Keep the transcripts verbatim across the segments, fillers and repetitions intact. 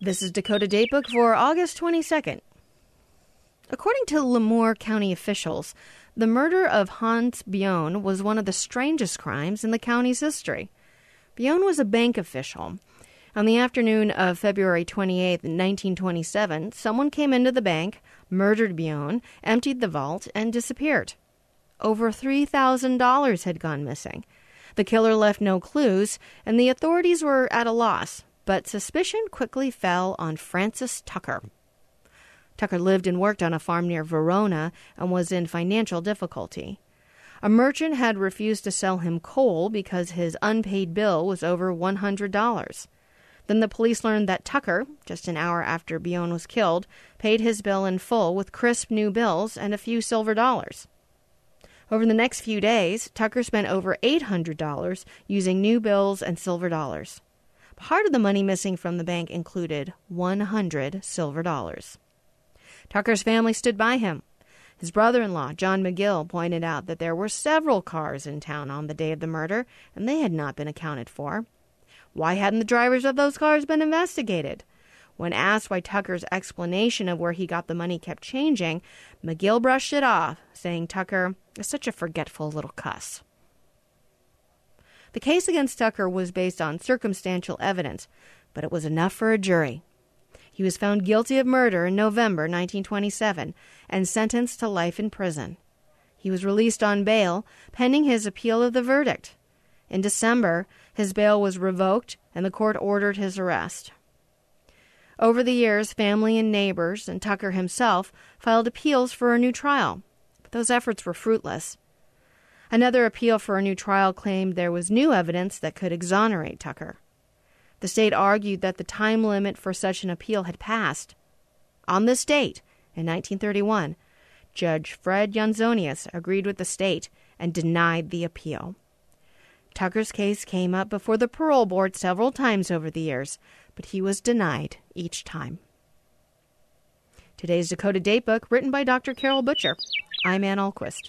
This is Dakota Datebook for August twenty-second. According to Lemoore County officials, the murder of Hans Bjorn was one of the strangest crimes in the county's history. Bjorn was a bank official. On the afternoon of February twenty-eighth, nineteen twenty-seven, someone came into the bank, murdered Bjorn, emptied the vault, and disappeared. Over three thousand dollars had gone missing. The killer left no clues, and the authorities were at a loss, but suspicion quickly fell on Francis Tucker. Tucker lived and worked on a farm near Verona and was in financial difficulty. A merchant had refused to sell him coal because his unpaid bill was over one hundred dollars. Then the police learned that Tucker, just an hour after Bjorn was killed, paid his bill in full with crisp new bills and a few silver dollars. Over the next few days, Tucker spent over eight hundred dollars using new bills and silver dollars. Part of the money missing from the bank included one hundred silver dollars. Tucker's family stood by him. His brother-in-law, John McGill, pointed out that there were several cars in town on the day of the murder, and they had not been accounted for. Why hadn't the drivers of those cars been investigated? When asked why Tucker's explanation of where he got the money kept changing, McGill brushed it off, saying Tucker is such a forgetful little cuss. The case against Tucker was based on circumstantial evidence, but it was enough for a jury. He was found guilty of murder in November nineteen twenty-seven and sentenced to life in prison. He was released on bail, pending his appeal of the verdict. In December, his bail was revoked and the court ordered his arrest. Over the years, family and neighbors, and Tucker himself, filed appeals for a new trial, but those efforts were fruitless. Another appeal for a new trial claimed there was new evidence that could exonerate Tucker. The state argued that the time limit for such an appeal had passed. On this date, in nineteen thirty-one, Judge Fred Janzonius agreed with the state and denied the appeal. Tucker's case came up before the parole board several times over the years, but he was denied each time. Today's Dakota Datebook, written by Doctor Carol Butcher. I'm Ann Ahlquist.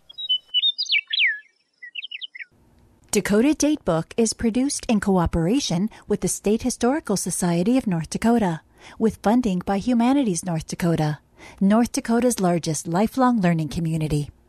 Dakota Datebook is produced in cooperation with the State Historical Society of North Dakota, with funding by Humanities North Dakota, North Dakota's largest lifelong learning community.